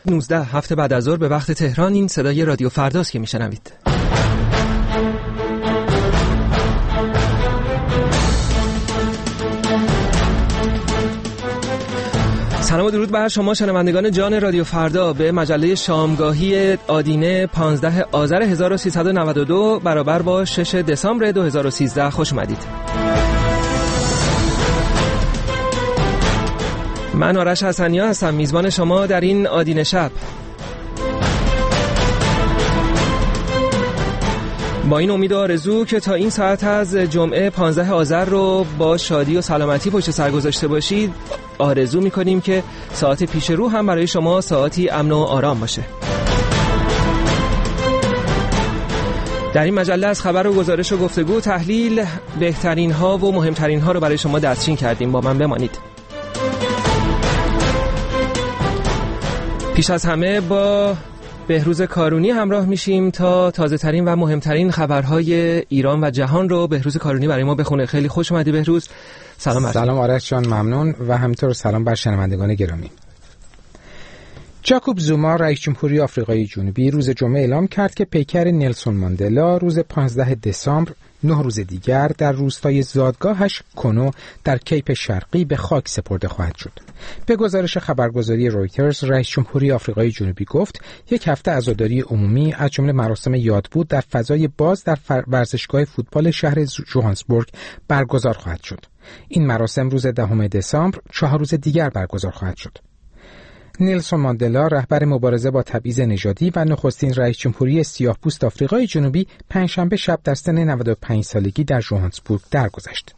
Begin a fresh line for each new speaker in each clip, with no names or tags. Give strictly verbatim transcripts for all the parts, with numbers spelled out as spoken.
نوزده هفته بعد از ظهر به وقت تهران. این صدای رادیو فرداست که میشنوید. سلام و درود بر شما شنوندگان جان رادیو فردا. به مجله شامگاهی آدینه پانزده آذر هزار و سیصد و نود و دو برابر با شش دسامبر دو هزار و سیزده خوش اومدید. من آرش حسنیا هستم، میزبان شما در این آدینه شب. با این امید و آرزو که تا این ساعت از جمعه پانزده آذر رو با شادی و سلامتی پشت سر گذاشته باشید، آرزو میکنیم که ساعت پیش رو هم برای شما ساعتی امن و آرام باشه. در این مجله از خبر و گزارش و گفتگو تحلیل بهترین ها و مهمترین ها رو برای شما دستچین کردیم. با من بمانید. پیش از همه با بهروز کارونی همراه میشیم تا تازه ترین و مهمترین خبرهای ایران و جهان رو بهروز کارونی برای ما بخونه. خیلی خوش اومدی بهروز. سلام عرض.
سلام آرش جان، ممنون و همینطور سلام بر شنوندگان گرامی. جاکوب زوما رئیس جمهوری آفریقای جنوبی روز جمعه اعلام کرد که پیکر نلسون ماندلا روز پانزده دسامبر نه روز دیگر در روستای زادگاهش کنو در کیپ شرقی به خاک سپرده خواهد شد. به گزارش خبرگزاری رویترز، رئیس جمهوری آفریقای جنوبی گفت یک هفته عزاداری عمومی از جمله مراسم یادبود در فضای باز در ورزشگاه فوتبال شهر جوهانسبورگ برگزار خواهد شد. این مراسم روز دهم دسامبر چهار روز دیگر برگزار خواهد شد. نلسون ماندلا رهبر مبارزه با تبعیض نژادی و نخستین رئیس جمهوری سیاه‌پوست آفریقای جنوبی پنجشنبه شب در سن نود و پنج سالگی در جوهانسبورگ درگذشت.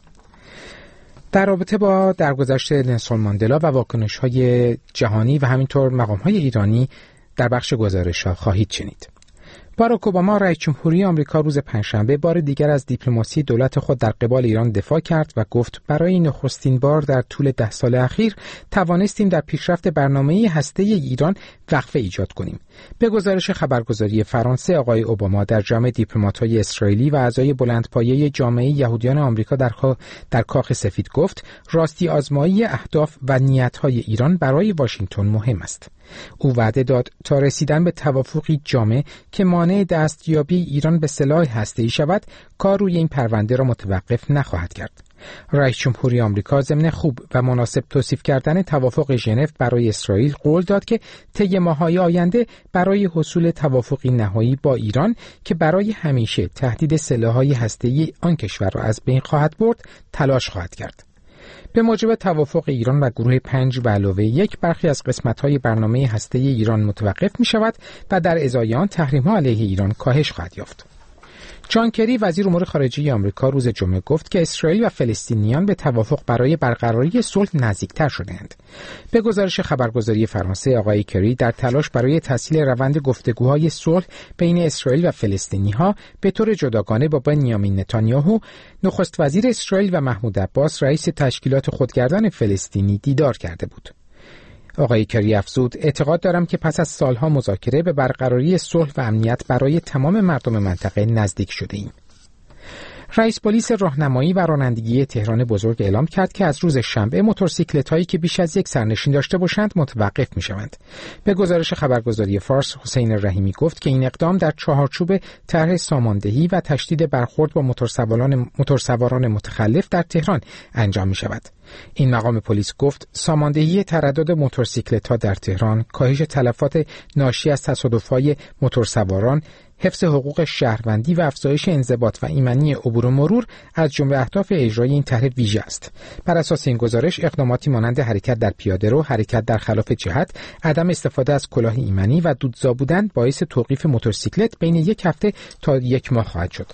در رابطه با درگذشت نلسون ماندلا و واکنش‌های جهانی و همینطور مقام‌های ایرانی در بخش گزارش‌ها خواهید شنید. باراک اوباما رئیس جمهوری آمریکا روز پنجشنبه بار دیگر از دیپلماسی دولت خود در قبال ایران دفاع کرد و گفت برای نخستین بار در طول ده سال اخیر توانستیم در پیشرفت برنامه هسته‌ای ایران وقفه ایجاد کنیم. به گزارش خبرگزاری فرانسه، آقای اوباما در جمع دیپلمات‌های اسرائیلی و اعضای بلندپایه جامعه یهودیان آمریکا در در کاخ سفید گفت راستی آزمایی اهداف و نیت‌های ایران برای واشنگتن مهم است. او وعده داد تا رسیدن به توافقی جامع که مانع دستیابی ایران به سلاح هسته‌ای شود، کار روی این پرونده را متوقف نخواهد کرد. رئیس جمهوری آمریکا ضمن خوب و مناسب توصیف کردن توافق ژنو برای اسرائیل قول داد که طی ماه‌های آینده برای حصول توافقی نهایی با ایران که برای همیشه تهدید سلاح‌های هسته‌ای آن کشور را از بین خواهد برد، تلاش خواهد کرد. به موجب توافق ایران و گروه پنج به علاوه یک، برخی از قسمت‌های برنامه هسته‌ای ایران متوقف می‌شود و در ازای آن تحریم‌ها علیه ایران کاهش خواهد یافت. جان کری وزیر امور خارجه آمریکا روز جمعه گفت که اسرائیل و فلسطینیان به توافق برای برقراری صلح نزدیکتر شده‌اند. به گزارش خبرگزاری فرانسه، آقای کری در تلاش برای تسهیل روند گفتگوهای صلح بین اسرائیل و فلسطینی‌ها به طور جداگانه با بنیامین نتانیاهو، نخست وزیر اسرائیل و محمود عباس، رئیس تشکیلات خودگردان فلسطینی، دیدار کرده بود. آقای کری افزود اعتقاد دارم که پس از سالها مذاکره به برقراری صلح و امنیت برای تمام مردم منطقه نزدیک شده ایم. رئیس پلیس راهنمایی و رانندگی تهران بزرگ اعلام کرد که از روز شنبه موتورسیکلت‌هایی که بیش از یک سرنشین داشته باشند متوقف می‌شوند. به گزارش خبرگزاری فارس، حسین رحیمی گفت که این اقدام در چهارچوب طرح ساماندهی و تشدید برخورد با موتورسواران موتورسواران متخلف در تهران انجام می‌شود. این مقام پلیس گفت ساماندهی تردد موتورسیکلت‌ها در تهران، کاهش تلفات ناشی از تصادف‌های موتورسواران، حفظ حقوق شهروندی و افزایش انضباط و ایمنی عبور و مرور از جمله اهداف اجرای این طرح ویژه است. بر اساس این گزارش اقداماتی مانند حرکت در پیاده‌رو، حرکت در خلاف جهت، عدم استفاده از کلاه ایمنی و دودزا بودن باعث توقیف موتورسیکلت بین یک هفته تا یک ماه خواهد شد.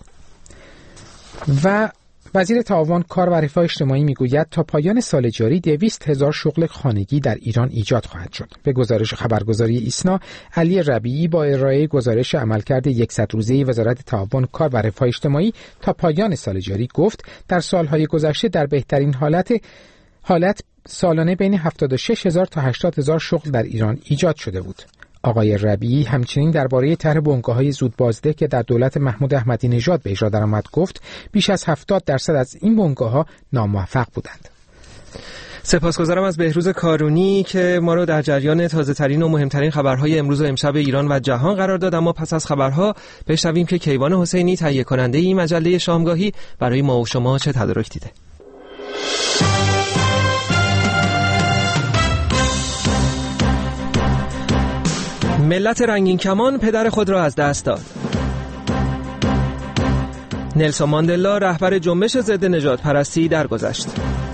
و وزیر تعاون، کار و رفاه اجتماعی میگوید تا پایان سال جاری دویست هزار شغل خانگی در ایران ایجاد خواهد شد. به گزارش خبرگزاری ایسنا، علی ربیعی با ارائه گزارش عملکرد صد روزه وزارت تعاون، کار و رفاه اجتماعی تا پایان سال جاری گفت در سالهای گذشته در بهترین حالت حالت سالانه بین هفتاد و شش هزار تا هشتاد هزار شغل در ایران ایجاد شده بود. آقای ربیعی همچنین درباره طرح بنگاه‌های زود بازده که در دولت محمود احمدی نژاد به اجرا درآمد گفت بیش از هفتاد درصد از این بنگاه‌ها ناموفق بودند.
سپاسگزارم از بهروز کارونی که ما رو در جریان تازه ترین و مهمترین خبرهای امروز و امشب ایران و جهان قرار داد. اما پس از خبرها بشنویم که کیوان حسینی تهیه کننده این مجله شامگاهی برای ما و شما چه تدارک دیده. ملت رنگین کمان پدر خود را از دست داد. نلسون ماندلا رهبر جنبش ضد نژاد پرستی درگذشت.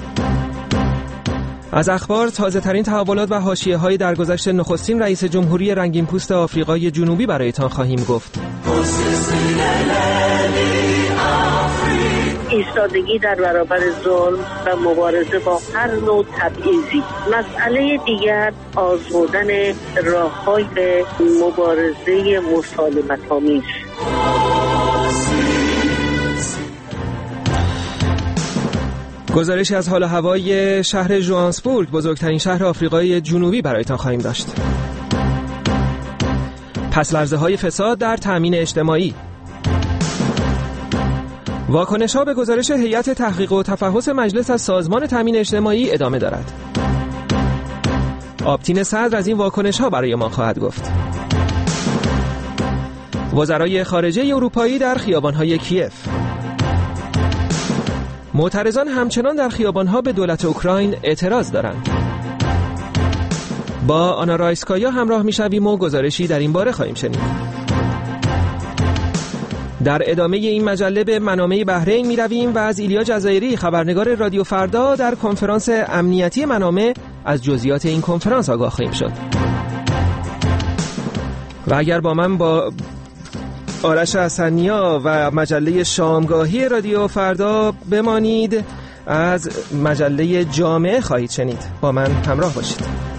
از اخبار تازه ترین تحولات و حاشیه‌های درگذشت نخستین رئیس جمهوری رنگین پوست آفریقای جنوبی برایتان خواهیم گفت.
ایستادگی در برابر ظلم و مبارزه با هر نوع تبعیضی. مسئله دیگر آزمودن راه‌های مبارزه مسالمت‌آمیز.
گزارشی از حال و هوای شهر ژوهانسبورگ، بزرگترین شهر آفریقای جنوبی برایتان خواهیم داشت. پس لرزه‌های فساد در تامین اجتماعی. واکنش‌ها به گزارش هیئت تحقیق و تفحص مجلس از سازمان تامین اجتماعی ادامه دارد. آبتین صدر از این واکنش‌ها برای ما خواهد گفت. وزرای خارجه اروپایی در خیابان‌های کیف. معترضان همچنان در خیابان‌ها به دولت اوکراین اعتراض دارند. با آنا رایسکایا همراه می‌شویم و گزارشی در این باره خواهیم شنید. در ادامه این مجله به منامه بحرین می‌رویم و از ایلیا جزایری خبرنگار رادیو فردا در کنفرانس امنیتی منامه از جزئیات این کنفرانس آگاه خواهیم شد. و اگر با من با آرش حسنیا و مجله شامگاهی رادیو فردا بمانید، از مجله جامعه خواهید شنید. با من همراه باشید.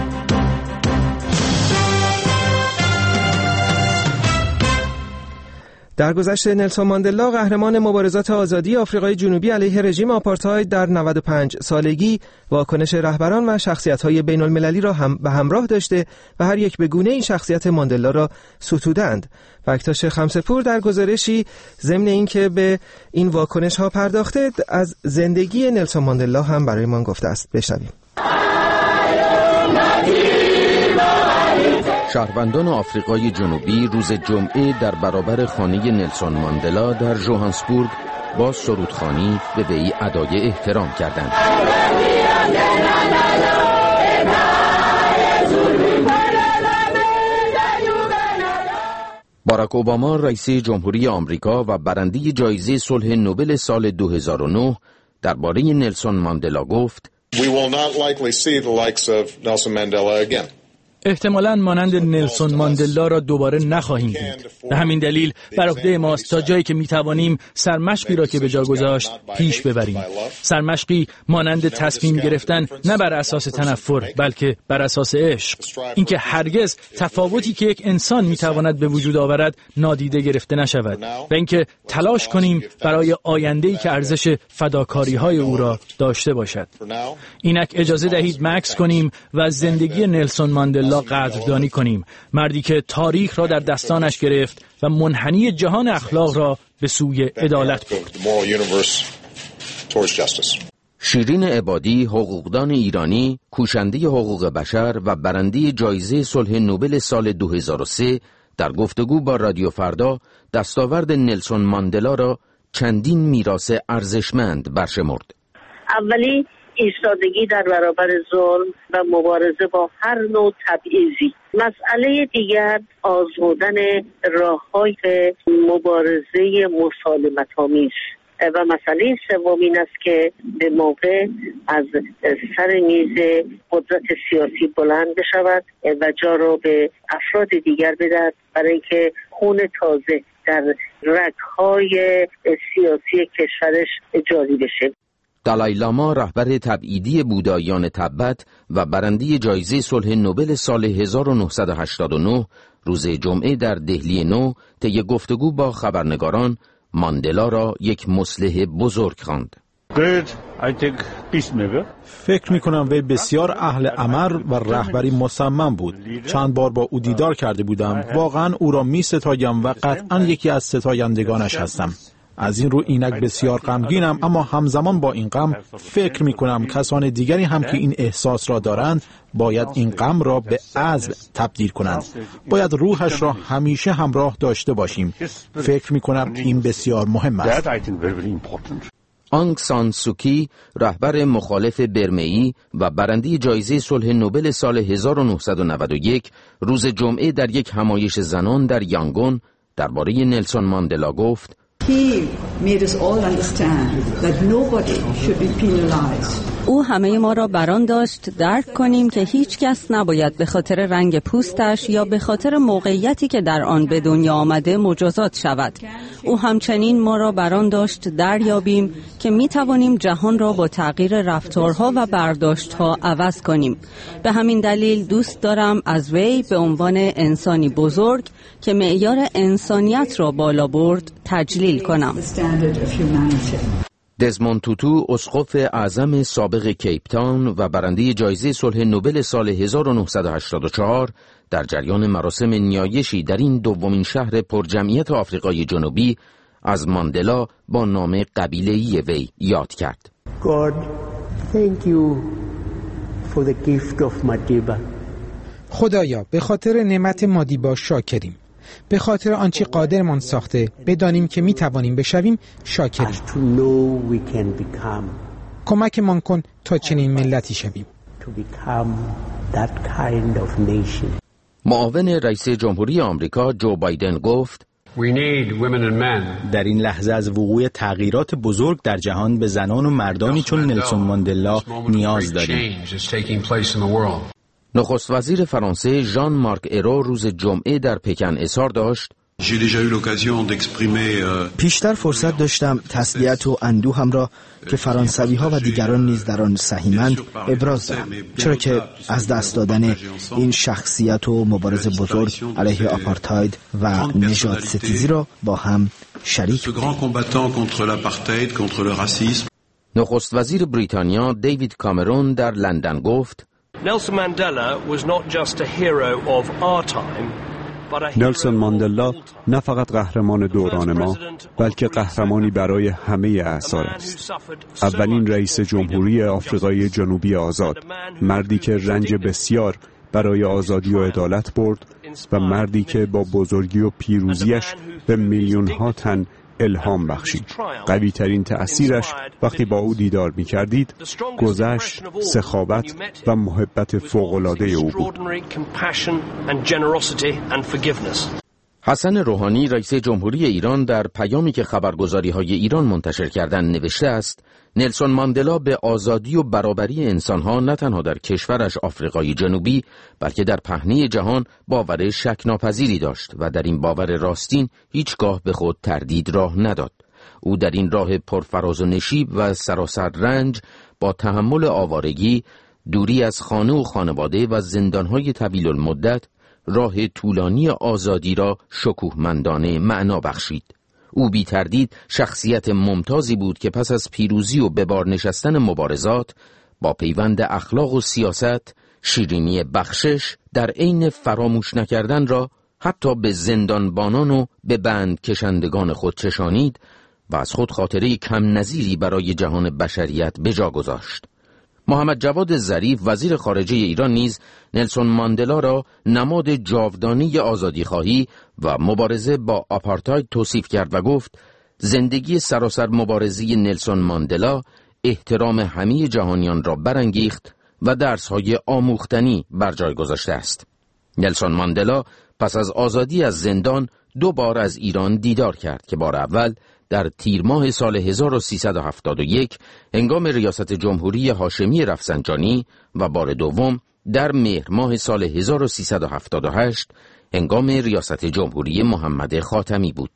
درگذشت نلسون ماندلا قهرمان مبارزات آزادی آفریقای جنوبی علیه رژیم آپارتاید در نود و پنج سالگی واکنش رهبران و شخصیت‌های بین‌المللی را هم به همراه داشته و هر یک به گونه این شخصیت ماندلا را ستودند. بکتاش خمسه‌پور در گزارشی ضمن اینکه به این واکنش‌ها پرداخته از زندگی نلسون ماندلا هم برای ما گفته است. بشنویم.
شهروندان آفریقای جنوبی روز جمعه در برابر خانه نلسون ماندلا در ژوهانسبورگ با سرودخوانی به وی ادای احترام کردند. باراک اوباما رئیس جمهوری آمریکا و برنده جایزه صلح نوبل سال دو هزار و نه درباره نلسون ماندلا گفت:
We will not likely see the likes of Nelson Mandela again.
احتمالاً مانند نلسون ماندلا را دوباره نخواهیم دید. به همین دلیل بر عهده ماست تا جایی که میتوانیم سرمشقی را که به جا گذاشت پیش ببریم. سرمشقی مانند تصمیم گرفتن نه بر اساس تنفر بلکه بر اساس عشق. اینکه هرگز تفاوتی که یک انسان میتواند به وجود آورد نادیده گرفته نشود و اینکه تلاش کنیم برای آینده‌ای که ارزش فداکاری‌های او را داشته باشد. اینک اجازه دهید مکث کنیم و زندگی نلسون ماندلا قدردانی کنیم، مردی که تاریخ را در دستانش گرفت و منحنی جهان اخلاق را به سوی عدالت برد.
شیرین عبادی، حقوقدان ایرانی، کوشنده حقوق بشر و برنده جایزه صلح نوبل سال دو هزار و سه در گفتگو با رادیو فردا دستاورد نلسون ماندلا را چندین میراث ارزشمند برشمرد.
اولی ایستادگی در برابر ظلم و مبارزه با هر نوع تبعیضی. مسئله دیگر آزمودن راه‌های مبارزه مسالمت‌آمیز و مسئله سوم این است که به موقع از سر میز قدرت سیاسی بلند بشود و جا را به افراد دیگر بدهد برای اینکه خون تازه در رگ‌های سیاسی کشورش جاری بشه.
دالای لاما، رهبر تبعیدی بودایان تبت و برنده جایزه صلح نوبل سال هزار و نهصد و هشتاد و نه، روز جمعه در دهلی نو طی گفتگو با خبرنگاران ماندلا را یک مصلح بزرگ خواند.
فکر می کنم وی بسیار اهل امر و رهبری مصمم بود. چند بار با او دیدار کرده بودم. واقعا او را می ستایم و قطعا یکی از ستایندگانش هستم. از این رو اینک بسیار غمگینم، اما همزمان با این غم فکر می کنم کسان دیگری هم که این احساس را دارند باید این غم را به عزم تبدیل کنند. باید روحش را همیشه همراه داشته باشیم. فکر می کنم این بسیار مهم است.
آنگ سان سوکی، رهبر مخالف برمه‌ای و برنده جایزه صلح نوبل سال هزار و نهصد و نود و یک، روز جمعه در یک همایش زنان در یانگون درباره نلسون ماندلا گفت:
He made us all understand that nobody should be penalized.
او همه ما را بران داشت درک کنیم که هیچ کس نباید به خاطر رنگ پوستش یا به خاطر موقعیتی که در آن به دنیا آمده مجازات شود. او همچنین ما را بران داشت دریابیم که می توانیم جهان را با تغییر رفتارها و برداشتها عوض کنیم. به همین دلیل دوست دارم از وی به عنوان انسانی بزرگ که معیار انسانیت را بالا برد تجلیل کنم.
دزموند توتو، اسقف اعظم سابق کیپ تاون و برنده جایزه صلح نوبل سال هزار و نهصد و هشتاد و چهار، در جریان مراسم نیایشی در این دومین شهر پرجمعیت آفریقای جنوبی از ماندلا با نام قبیله‌ای وی یاد کرد.
God, thank you for the gift of Madiba.
خدایا به خاطر نعمت مادیبا شاکریم. به خاطر آنچه قادرمان ساخته بدانیم که می توانیم بشویم شاکریم. کمکمان کن تا چنین ملتی شویم.
معاون رئیس جمهوری آمریکا جو بایدن گفت:
در این لحظه از وقوع تغییرات بزرگ در جهان به زنان و مردانی چون نلسون ماندلا نیاز داریم.
نخست وزیر فرانسه ژان مارک ایرو روز جمعه در پکن اظهار داشت:
پیشتر فرصت داشتم تسلیت و اندوهم را که فرانسوی ها و دیگران نیز در آن سهیمند ابراز دارم، چرا که از دست دادن این شخصیت و مبارز بزرگ علیه آپارتاید و نژاد ستیزی را با هم شریک بودیم.
نخست وزیر بریتانیا دیوید کامرون در لندن گفت:
Nelson Mandela was not just a hero of our time.
نلسون ماندلا نه فقط قهرمان دوران ما، بلکه قهرمانی برای همه اعصار است. اولین رئیس جمهوری آفریقای جنوبی آزاد، مردی که رنج بسیار برای آزادی و عدالت برد و مردی که با بزرگی و پیروزیش به میلیون ها تن الهام بخشید. قوی ترین تأثیرش وقتی با او دیدار می کردید گذشت، سخاوت و محبت فوق‌العاده او بود.
حسن روحانی رئیس جمهوری ایران در پیامی که خبرگزاری‌های ایران منتشر کردند نوشته است: نلسون ماندلا به آزادی و برابری انسان‌ها نه تنها در کشورش آفریقای جنوبی بلکه در پهنه جهان باور شک‌ناپذیری داشت و در این باور راستین هیچگاه به خود تردید راه نداد. او در این راه پرفراز و نشیب و سراسر رنج با تحمل آوارگی، دوری از خانه و خانواده و زندان‌های طویل المدت راه طولانی آزادی را شکوهمندانه معنا بخشید. او بی تردید شخصیت ممتازی بود که پس از پیروزی و به بار نشستن مبارزات با پیوند اخلاق و سیاست، شیرینی بخشش در عین فراموش نکردن را حتی به زندانبانان و به بند کشندگان خود چشانید و از خود خاطره کم نظیری برای جهان بشریت به جا گذاشت. محمد جواد ظریف وزیر خارجه ایران نیز نلسون ماندلا را نماد جاودانی آزادیخواهی و مبارزه با آپارتاید توصیف کرد و گفت: زندگی سراسر مبارزی نلسون ماندلا احترام همه جهانیان را برانگیخت و درس‌های آموختنی بر جای گذاشته است. نلسون ماندلا پس از آزادی از زندان دو بار از ایران دیدار کرد که بار اول در تیر ماه سال هزار و سیصد و هفتاد و یک هنگام ریاست جمهوری هاشمی رفسنجانی و بار دوم در مهر ماه سال هزار و سیصد و هفتاد و هشت هنگام ریاست جمهوری محمد خاتمی بود.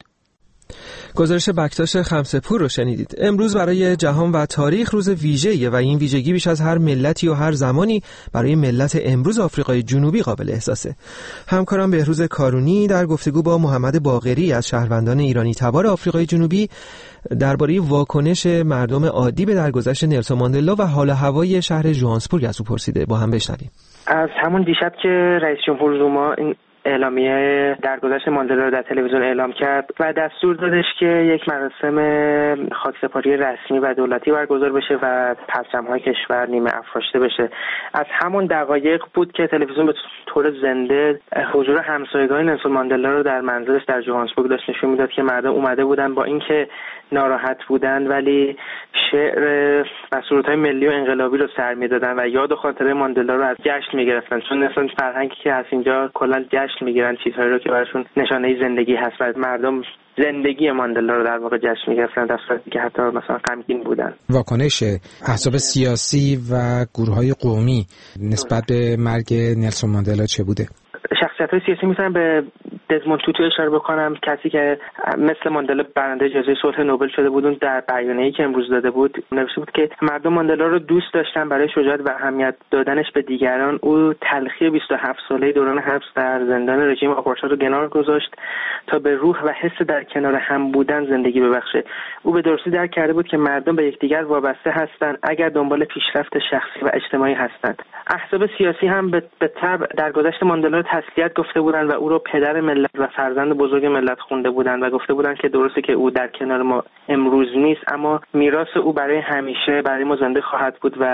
گزارش بکتاش خمسه‌پور رو شنیدید. امروز برای جهان و تاریخ روز ویژه‌ایه و این ویژگی بیش از هر ملتی و هر زمانی برای ملت امروز آفریقای جنوبی قابل احساسه. همکارم بهروز کارونی در گفتگو با محمد باقری از شهروندان ایرانی تبار آفریقای جنوبی درباره واکنش مردم عادی به درگذشت نلسون ماندلا و حال و هوای شهر ژوهانسبورگ از او پرسیده. با هم بشنویم.
از همون دیشب که رئیس جمهور زوما این اعلامیه درگذشت ماندلا رو در تلویزیون اعلام کرد و دستور دادش که یک مراسم خاکسپاری رسمی و دولتی برگزار بشه و پرچم‌های کشور نیمه افراشته بشه. از همون دقایق بود که تلویزیون به طور زنده حضور همسایگان نلسون ماندلا رو در منزلش در جوهانسبورگ داشت نشون میداد که مردم اومده بودن با اینکه ناراحت بودن ولی شعر و سرودهای ملی و انقلابی رو سر میدادن و یاد و خاطره ماندلا رو از جشن میگرفتن، چون اصلا فرهنگی که هست اینجا کلا جشن میگیرن چیزهایی رو که براشون نشانه زندگی هست و مردم زندگی ماندلا رو در واقع جشن میگرفتن در صورتی که حتی مثلا غمگین بودن.
واکنش احزاب سیاسی و گروه‌های قومی نسبت به مرگ نلسون ماندلا چه بوده؟
شخصیت‌های سیاسی میتونم به دزموند توتو اشاره بکنم، کسی که مثل ماندلا برنده جایزه صلح نوبل شده بود. در بیانیه‌ای که امروز داده بود نوشته بود که مردم ماندلا رو دوست داشتن برای شجاعت و اهمیت دادنش به دیگران. او تلخی بیست و هفت ساله دوران حبس در زندان رژیم آپارتاید رو کنار گذاشت تا به روح و حس در کنار هم بودن زندگی ببخشه. او به درستی درک کرده بود که مردم به یکدیگر وابسته هستند اگر دنبال پیشرفت شخصی و اجتماعی هستند. احزاب سیاسی هم به طبع درگذشت ماندلا تسلیت گفته بودند و او رو پدر ملت و فرزند بزرگ ملت خونده بودند و گفته بودند که درسته که او در کنار ما امروز نیست اما میراث او برای همیشه برای ما زنده خواهد بود و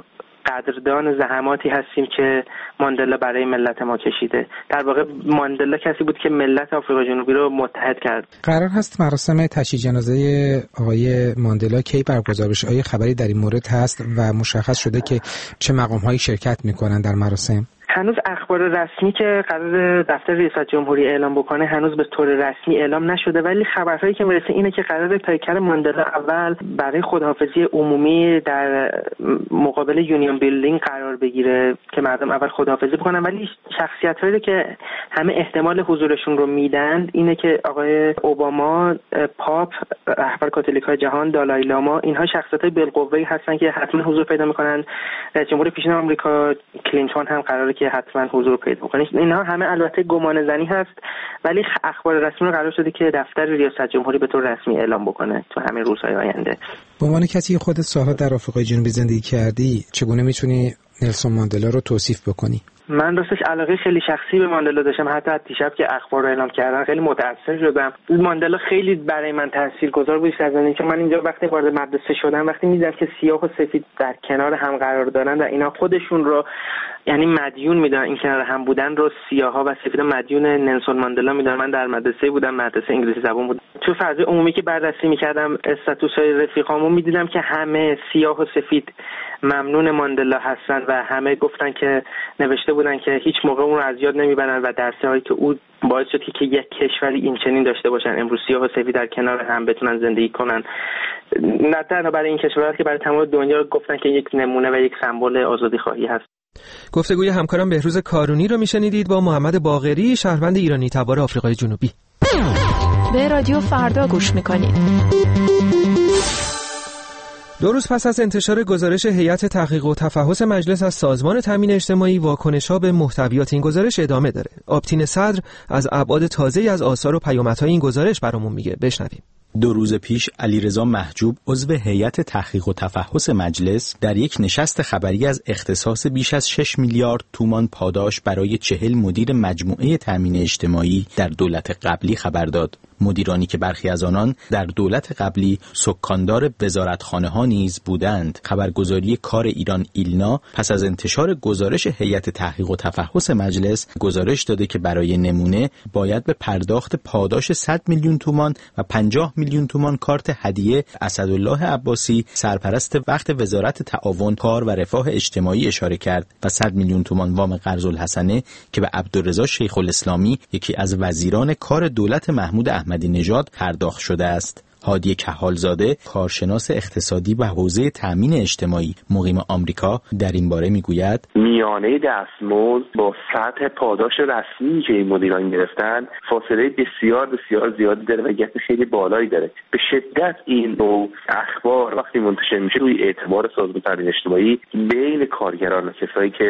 قدردان زحماتی هستیم که ماندلا برای ملت ما کشیده. در واقع ماندلا کسی بود که ملت آفریقای جنوبی رو متحد کرد.
قرار هست مراسم تشییع جنازه آقای ماندلا کی برگزار بشه؟ آیا خبری در این مورد هست و مشخص شده که چه مقام‌هایی شرکت می‌کنن در مراسم؟
هنوز اخبار رسمی که قرار دفتر ریاست جمهوری اعلام بکنه هنوز به طور رسمی اعلام نشده، ولی خبرهایی که میرسه اینه که قرار پیکر ماندلا اول برای خداحافظی عمومی در مقابل یونیون بیلدینگ قرار بگیره که مردم اول خداحافظی بکنن، ولی شخصیتایی که همه احتمال حضورشون رو میدن اینه که آقای اوباما، پاپ، رهبر کاتولیک‌های جهان، دالای لاما، اینها شخصیت‌های بالقوه‌ای هستن که حتما حضور پیدا میکنن. رئیس جمهور پیشین آمریکا کلینتون هم قراره که حتما حضور پیدا کنه. اینها همه البته گمان زنی هست ولی اخبار رسمی قرار شده که دفتر ریاست جمهوری به طور رسمی اعلام بکنه تو همین روزهای آینده.
به عنوان کسی که خودت سالها در آفریقای جنوبی زندگی کردی، چگونه میتونی نلسون ماندلا رو توصیف بکنی؟
من راستش علاقه خیلی شخصی به ماندلا داشتم. حتی از دیشب که اخبار رو اعلام کردن خیلی متاثر شدم. ماندلا خیلی برای من تاثیرگذار بود از اینکه من اینجا وقتی وارد مدرسه شدم وقتی می‌دیدم که سیاه و سفید در کنار هم قرار دارن و اینا خودشون رو یعنی مدیون میدونن، این کنار هم بودن رو سیاها و سفیدا مدیون نلسون ماندلا میدونن. من در مدرسه بودم، مدرسه انگلیسی زبان بود. تو فضای عمومی که بررسی میکردم استاتوس‌های رفیقامو میدیدم که همه سیاه و سفید ممنون ماندلا هستن و همه گفتن که نوشته بودن که هیچ موقع اون رو از یاد نمیبرن و درسایی که او باعث شد که یک کشوری این چنین داشته باشن، امروز سیاه و سفید در کنار هم بتونن زندگی کنن. نه تنها برای این کشورها که برای تمام دنیا گفتن که یک نمونه و یک سمبل آزادی خواهی هست.
گفتگوی همکارم بهروز کارونی رو میشنیدید با محمد باقری، شهروند ایرانی تبار آفریقای جنوبی.
به رادیو فردا گوش میکنید.
دو روز پس از انتشار گزارش هیئت تحقیق و تفحص مجلس از سازمان تامین اجتماعی، واکنش‌ها به محتویات این گزارش ادامه داره. آبتین صدر از ابعاد تازه‌ای از آثار و پیامدهای این گزارش برامون میگه. بشنویم.
دو روز پیش علیرضا محجوب عضو هیئت تحقیق و تفحص مجلس در یک نشست خبری از اختصاص بیش از شش میلیارد تومان پاداش برای چهل مدیر مجموعه تامین اجتماعی در دولت قبلی خبر داد. مدیرانی که برخی از آنان در دولت قبلی سکاندار وزارتخانه‌ها نیز بودند. خبرگزاری کار ایران ایلنا پس از انتشار گزارش هیئت تحقیق و تفحص مجلس گزارش داده که برای نمونه باید به پرداخت پاداش صد میلیون تومان و پنجاه میلیون تومان کارت هدیه اسدالله عباسی سرپرست وقت وزارت تعاون کار و رفاه اجتماعی اشاره کرد و صد میلیون تومان وام قرض الحسنه که به عبدالرضا شیخ الاسلامی یکی از وزیران کار دولت محمود احمدی نژاد پرداخت شده است. هادی کحالزاده کارشناس اقتصادی و حوزه تامین اجتماعی مقیم آمریکا در این باره میگوید
میانه دستمزد با سطح پاداش رسمی که این مدیران گرفتن فاصله بسیار بسیار زیادی داره و گپ خیلی بالایی داره. به شدت این نوع اخبار وقتی منتشر میشه روی اعتبار سازمان تامین اجتماعی بین کارگران و کسایی که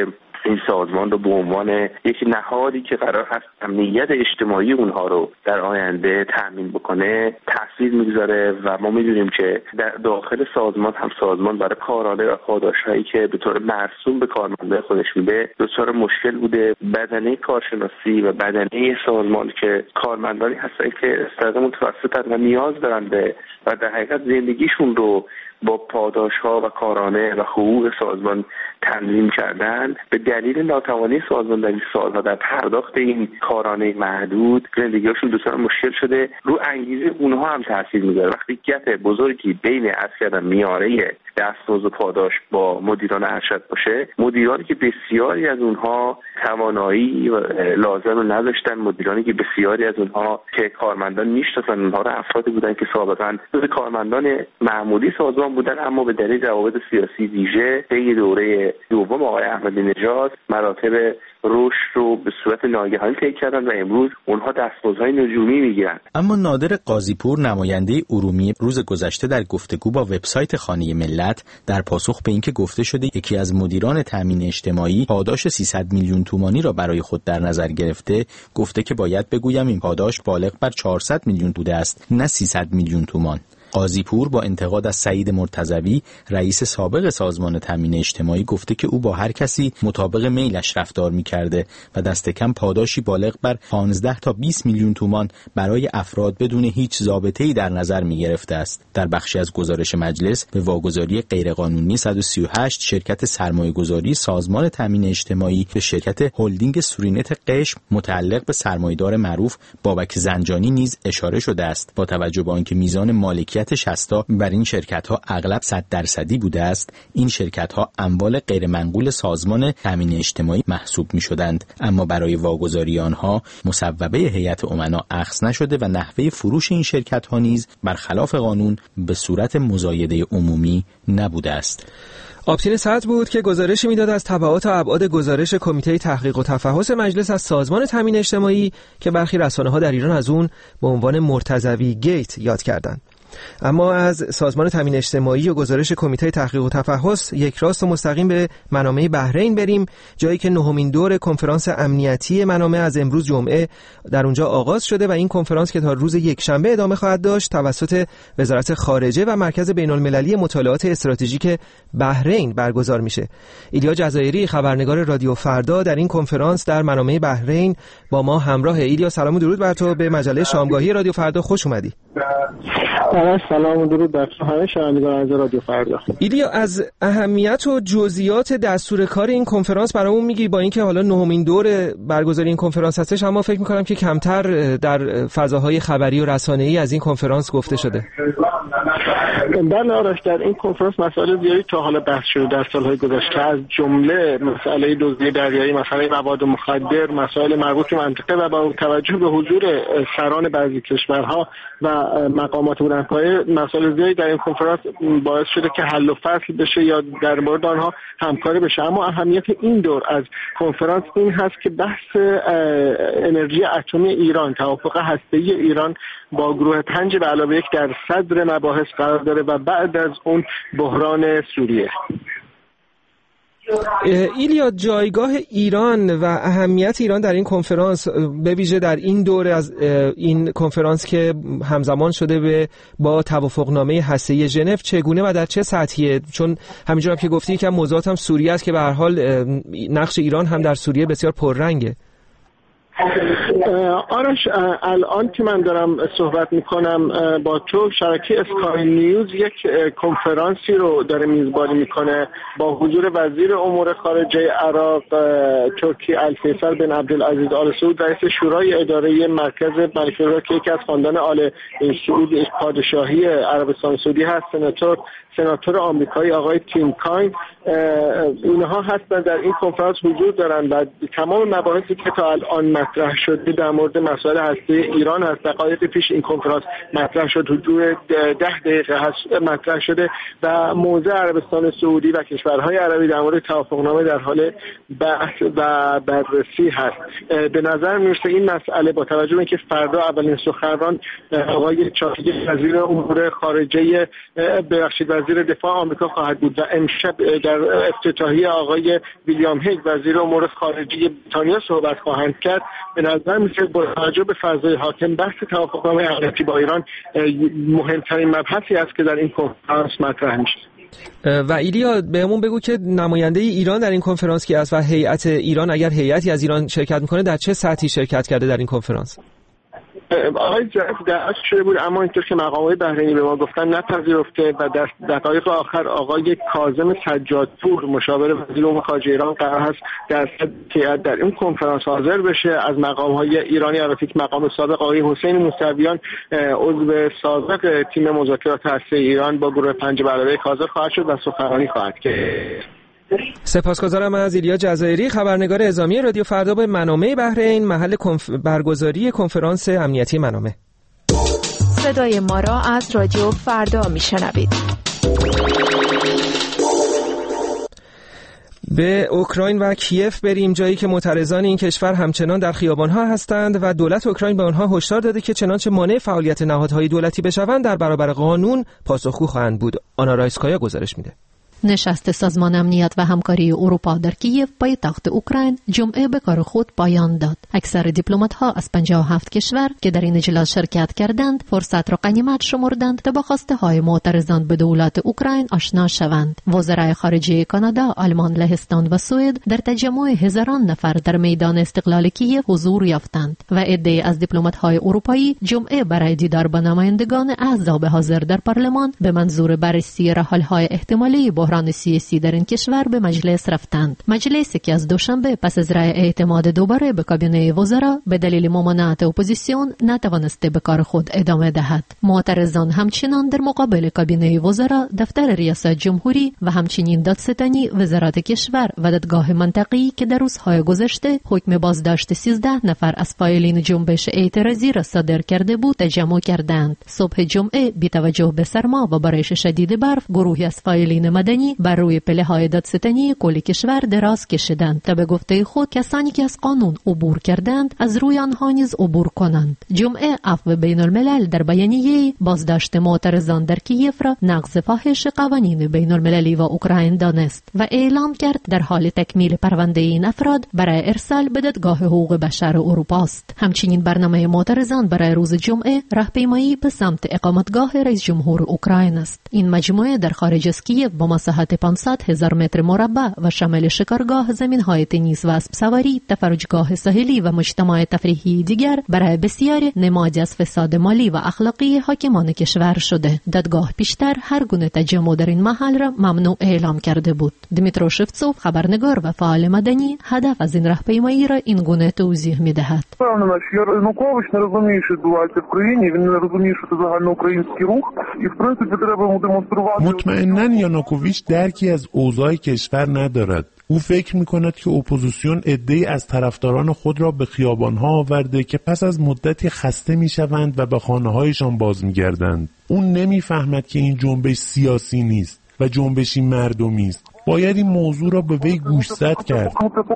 این سازمان رو به عنوان یک نهادی که قرار هست امنیت اجتماعی اونها رو در آینده تامین بکنه تاثیر میگذاره و ما میدونیم که در داخل سازمان هم سازمان برای کارآمد و پاداشهایی که به طور مرسوم به کارمندان خودش میده دچار مشکل بوده. بدنه کارشناسی و بدنه سازمان که کارمندانی هستن که استعداد متوسط و نیاز دارن به و در حقیقت زندگیشون رو با پاداش‌ها و کارانه و حقوق سازمان تنظیم کردن، به دلیل ناتوانی سازمان در این سال‌ها در پرداخت این کارانه محدود زندگیشون دچار مشکل شده. رو انگیزه اونها هم تاثیر میذاره. وقتی گپ بزرگی بین عرض کردن میاره دستمزد و پاداش با مدیران ارشد باشه، مدیرانی که بسیاری از اونها توانایی لازم رو نداشتن، مدیرانی که بسیاری از اونها که کارمندان میشناسن اونها رو افرادی بودن که سابقا جزو کارمندان معمولی سازمان بودن، اما به دلیل روابط سیاسی ویژه طی دوره دوم آقای احمدی نژاد مراتب رشد رو به صورت ناگهانی طی کردن و امروز اونها دستمزدهای نجومی میگیرن.
اما نادر قاضی‌پور نماینده ارومیه روز گذشته در گفتگو با وبسایت خانه ملت در پاسخ به اینکه گفته شده یکی از مدیران تامین اجتماعی پاداش سیصد میلیون تومانی را برای خود در نظر گرفته، گفته که باید بگویم این پاداش بالغ بر چهارصد میلیون بوده است، نه سیصد میلیون تومان. قاضی‌پور با انتقاد از سعید مرتضوی رئیس سابق سازمان تامین اجتماعی گفته که او با هر کسی مطابق میلش رفتار می‌کرده و دست کم پاداشی بالغ بر پانزده تا بیست میلیون تومان برای افراد بدون هیچ ضابطه‌ای در نظر می‌گرفته است. در بخشی از گزارش مجلس به واگذاری غیرقانونی صد و سی و هشت شرکت سرمایه‌گذاری سازمان تامین اجتماعی به شرکت هلدینگ سورینت قشم متعلق به سرمایه‌دار معروف بابک زنجانی نیز اشاره شده است. با توجه به آنکه میزان مالکیت شصتا بر این شرکت‌ها اغلب صد درصدی بوده است، این شرکت‌ها اموال غیرمنقول سازمان تامین اجتماعی محسوب می‌شدند، اما برای واگذاری آنها مصوبه هیئت امنا اخذ نشده و نحوه فروش این شرکت‌ها نیز برخلاف قانون به صورت مزایده عمومی نبوده است.
آبتین سعد بود که گزارشی میداد از تبعات و ابعاد گزارش کمیته تحقیق و تفحص مجلس از سازمان تامین اجتماعی که برخی رسانه‌ها در ایران از اون به عنوان مرتضوی گیت یاد کردند. اما از سازمان تامین اجتماعی و گزارش کمیته تحقیق و تفحص یک راست و مستقیم به منامه بحرین بریم، جایی که نهمین دور کنفرانس امنیتی منامه از امروز جمعه در اونجا آغاز شده و این کنفرانس که تا روز یکشنبه ادامه خواهد داشت توسط وزارت خارجه و مرکز بین‌المللی مطالعات استراتژیک بحرین برگزار میشه. ایلیا جزایری خبرنگار رادیو فردا در این کنفرانس در منامه بحرین با ما همراه. ایلیا سلام و درود بر تو، به مجله شامگاهی رادیو فردا خوش اومدی.
سلام و درود بر همه شنوندگان از رادیو فردا.
ایلیا، از اهمیت و جزئیات دستور کار این کنفرانس برامون میگی؟ با اینکه حالا نهمین دور برگزاری این کنفرانس هستش، اما فکر میکنم که کمتر در فضاهای خبری و رسانه‌ای از این کنفرانس گفته شده.
بله آرش، در این کنفرانس مسائل زیادی تا حالا بحث شده در سالهای گذشته، از جمله مسئله دزدی دریایی، مسئله مواد مخدر، مسائل مربوط به منطقه و با توجه به حضور سران بعضی کشورها و مقامات بلندپایه مسائل زیادی در این کنفرانس باعث شده که حل و فصل بشه یا در مورد آنها همکاری بشه. اما اهمیت این دور از کنفرانس این هست که بحث انرژی اتمی ایران، توافق هسته‌ای ایران با گروه پنج به علاوه یک در صدر مباحث قرار داره و بعد از اون بحران سوریه.
ایلیا، جایگاه ایران و اهمیت ایران در این کنفرانس، به ویژه در این دوره از این کنفرانس که همزمان شده به با توافقنامه هسته‌ای ژنو، چگونه و در چه سطحیه؟ چون همینجور هم که گفتی که موضوعات هم سوریه است که به هر حال نقش ایران هم در سوریه بسیار پررنگه.
آرش، الان که من دارم صحبت میکنم با تو، شبکه اسکای نیوز یک کنفرانسی رو داره میزبانی میکنه با حضور وزیر امور خارجه عراق ترکی الفیصل بن عبدالعزیز آل سعود، رئیس شورای اداره مرکز ملک فیصل که یکی از خاندان آل سعود پادشاهی عربستان سعودی هست، سناتور سناتور آمریکایی آقای تیم کاین، اینها هستن در این کنفرانس حضور دارن و تمام مباحثی که تا الان مطرح شده در مورد مسائل هسته ایران است. دقایق پیش این کنفرانس مطرح شد، حدود ده دقیقه هست مطرح شده و موضع عربستان سعودی و کشورهای عربی در مورد توافقنامه در حال بحث و بررسی هست. به نظر میرسه این مسئله با توجه به اینکه فردا اولین سخنران آقای چاکی وزیر امور خارجه ببخشید وزیر دفاع آمریکا خواهد بود و امشب در افتتاحیه آقای ویلیام هیگ وزیر امور خارجه بریتانیا صحبت خواهند کرد. به نظر میرسه با توجه به فضای حاکم بحث توافقنامه امنیتی با ایران مهمترین مبحثی است که در این کنفرانس مطرح میشه.
و ایلیا بهمون بگو که نماینده ایران در این کنفرانس کی است و هیئت ایران اگر هیئتی از ایران شرکت میکنه در چه سطحی شرکت کرده در این کنفرانس؟
آقای جعفر دعوت شده بود اما اینطور که مقامات بحرینی به ما گفتن نپذیرفته و در دقایق آخر آقای کاظم سجادپور مشاور وزیر امور خارجه ایران قرار هست در هیئت در این کنفرانس حاضر بشه. از مقام‌های ایرانی البته مقام سابق آقای حسین موسویان عضو سابق تیم مذاکرات هسته ایران با گروه پنج برابر حاضر خواهد شد و سخنرانی خواهد کرد.
سپاسگزارم از ایلیا جزایری، خبرنگار اعزامی رادیو فردا به منامه بحرین، محل کنف... برگزاری کنفرانس امنیتی منامه.
صدای ما را از رادیو فردا میشنوید.
به اوکراین و کیف بریم، جایی که معترضان این کشور همچنان در خیابان‌ها هستند و دولت اوکراین به آنها هشدار داده که چنانچه مانع فعالیت نهادهای دولتی بشوند در برابر قانون پاسخگو خواهند بود. آنا رایسکایا گزارش میده.
نشست سازمان امنیت و همکاری اروپا در کیف پایتخت اوکراین جمعه به کار خود پایان داد. اکثر دیپلمات‌ها از پنجاه و هفت کشور که در این اجلاس شرکت کردند فرصت را غنیمت شمردند تا با خواسته‌های معترضان به دولت اوکراین آشنا شوند. وزرای خارجه کانادا، آلمان، لهستان و سوئد در تجمع هزاران نفر در میدان استقلال کیف حضور یافتند و عده‌ای از دیپلمات‌های اروپایی جمعه برای دیدار با نمایندگان احزاب حاضر در پارلمان به منظور بررسی راه‌حل‌های احتمالی بحران سیاسی در این کشور به مجلس رفتند. مجلسی که از دوشنبه پس از رأی اعتماد دوباره به کابینه وزرا به دلیل ممانعت اپوزیسیون نتوانسته به کار خود ادامه دهد. معترضان همچنان در مقابل کابینه وزرا، دفتر ریاست جمهوری و همچنین دادستانی وزارت کشور و دادگاه منطقه‌ای که در روزهای گذشته حکم بازداشت سیزده نفر از فاعلین جنبش اعتراضی را صادر کرده بود تجمع کردند. صبح جمعه بی توجه به سرما و بارش شدید برف، گروهی از فاعلین مدنی بر روی پله‌های دادستانی کل کشور دراز کشیدند تا به گفته خود کسانی که از قانون عبور کردند از روی آنها نیز عبور کنند. جمعه عفو بین الملل در بیانیه بازداشت معترضان در کیف را نقض فاحش قوانین بین المللی و اوکراین دانست و اعلام کرد در حال تکمیل پرونده این افراد برای ارسال به دادگاه حقوق بشر اروپا است. همچنین برنامه معترضان برای روز جمعه راهپیمایی به سمت اقامتگاه رئیس جمهور اوکراین است. این مجموعه در خارج از کیف با مساحت پانصد هزار متر مربع و شامل شکارگاه، زمین‌های تنیس و اسب سواری، تفرجگاه ساحلی و مجتمع تفریحی دیگر برای بسیاری نمادی از فساد مالی و اخلاقی حاکمان کشور شده. دادگاه پیشتر هر گونه تجمع در این محل را ممنوع اعلام کرده بود. دمیترو شفڅوف، خبرنگار و فعال مدنی، هدف از این راهپیمایی را این گونه توضیح می‌دهد.
مطمئناً یانوکوویچ درکی از اوضاع کشور ندارد. او فکر می‌کند که اپوزیسیون عده‌ای از طرفداران خود را به خیابان‌ها آورده که پس از مدتی خسته می‌شوند و به خانه‌هایشان باز می‌گردند. او نمی‌فهمد که این جنبش سیاسی نیست و جنبشی مردمی است. باید این موضوع را به وی گوشزد کرد.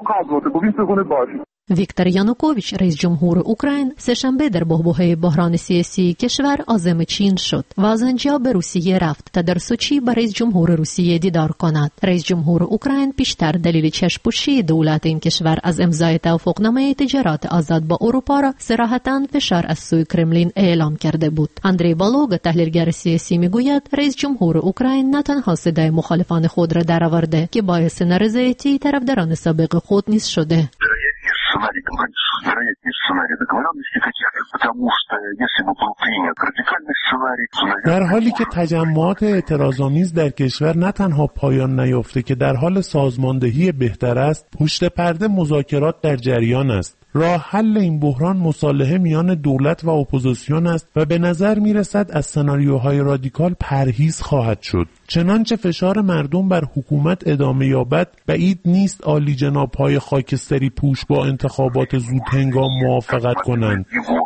ویکتور یانوکوویچ، رئیس جمهور اوکراین، سه‌شنبه در بحبوحه بحران سیاسی کشور عازم چین شد و از آنجا به روسیه رفت تا در سوچی با رئیس جمهور روسیه دیدار کند. رئیس جمهور اوکراین پیشتر دلیل چشم‌پوشی دولت این کشور از امضای توافقنامه تجارت آزاد با اروپا را صراحتاً فشار از سوی کرملین اعلام کرده بود. اندری بالوگ، تحلیلگر سیاسی، میگوید رئیس جمهور اوکراین نه تنها صدای مخالفان خود را درآورده که باعث نارضایتی طرفداران سابق خود نیز شده.
сценарий договоренности, вероятнее сценарий договоренности каких-то, потому что если бы был принят радикальный сценарий...
در حالی که تجمعات اعتراض‌آمیز در کشور نه تنها پایان نیافته که در حال سازماندهی بهتر است، پشت پرده مذاکرات در جریان است. راه حل این بحران مصالحه میان دولت و اپوزیسیون است و به نظر میرسد از سناریوهای رادیکال پرهیز خواهد شد. چنانچه فشار مردم بر حکومت ادامه یابد، بعید نیست عالی جناب‌های خاکستری پوش با انتخابات زود هنگام موافقت کنند.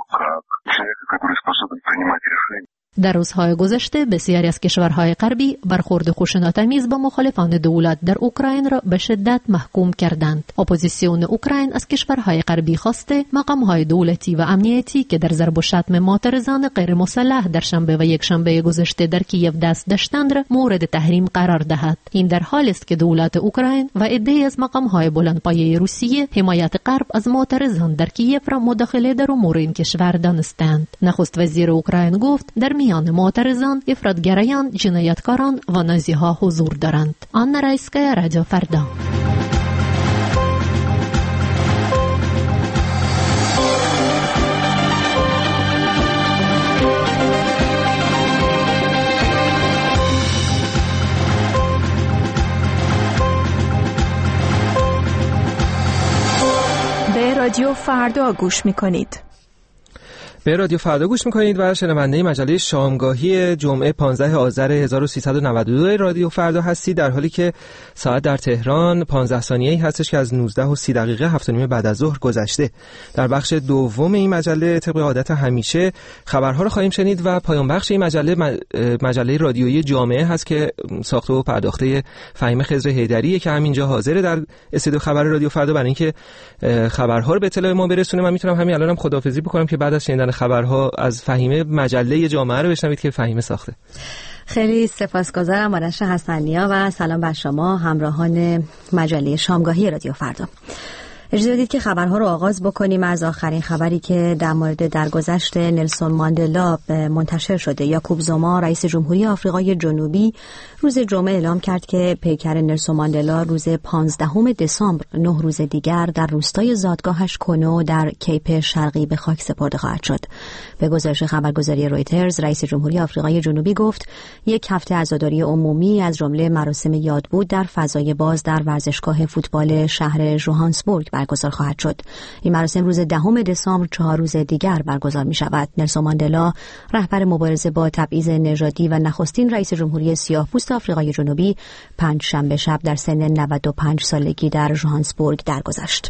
در روزهای گذشته بسیاری از کشورهای غربی برخورد خشونت‌آمیز با مخالفان دولت در اوکراین را به شدت محکوم کردند. اپوزیسیون اوکراین از کشورهای غربی خواسته مقام‌های دولتی و امنیتی که در ضرب و شتم معترضان غیر مسلح در شنبه و یک شنبه گذشته در کیف دست داشتند را مورد تحریم قرار دهد. این در حالی است که دولت اوکراین و عده‌ای از مقام‌های بلندپایه روسیه حمایت غرب از معترضان در کیف را مداخله در امور این کشور دانستند. نخست وزیر اوکراین گفت در میان معترضان افراطگرایان، جنایتکاران و نازی‌ها حضور دارند. آنا رایسکایا، رادیو فردا.
به رادیو فردا گوش می‌کنید.
به رادیو فردا گوش میکنید و شنونده مجله شامگاهی جمعه پانزده آذر هزار و سیصد و نود و دو رادیو فردا هستید، در حالی که ساعت در تهران پانزده ثانیه‌ای هستش که از نوزده و سی دقیقه هفت و نیم بعد از ظهر گذشته. در بخش دوم این مجله طبق عادت همیشه خبرها رو خواهیم شنید و پایان بخش این مجله مجله رادیویی جامعه هست که ساخته و پرداخته فهیم خضر حیدری که همینجا حاضره در استودیو خبر رادیو فردا برای اینکه خبرها رو به اطلاع ما برسونه. من میتونم همین الانم خداحافظی بکنم که بعد از شنیدن خبرها از فهیمه مجله جامعه رو بشنوید که فهیمه ساخته.
خیلی سپاسگزارم آرش حسنیا و سلام بر شما همراهان مجله شامگاهی رادیو فردا. اجازه بدید که خبرها رو آغاز بکنیم از آخرین خبری که در مورد درگذشت نلسون ماندلا منتشر شده. یاکوب زوما رئیس جمهوری آفریقای جنوبی روز جمعه اعلام کرد که پیکر نلسون ماندلا روز پانزدهم دسامبر نه روز دیگر در روستای زادگاهش کنو در کیپ شرقی به خاک سپرده خواهد شد. به گزارش خبرگزاری رویترز، رئیس جمهوری آفریقای جنوبی گفت یک هفته عزاداری عمومی از جمله مراسم یادبود در فضای باز در ورزشگاه فوتبال شهر ژوهانسبورگ برگزار خواهد شد. این مراسم روز دهم دسامبر چهار روز دیگر برگزار می شود. نلسون ماندلا رهبر مبارزه با تبعیض نژادی و نخستین رئیس جمهوری سیاه‌پوست آفریقای جنوبی پنج شنبه شب در سن نود و پنج سالگی در ژوهانسبورگ درگذشت.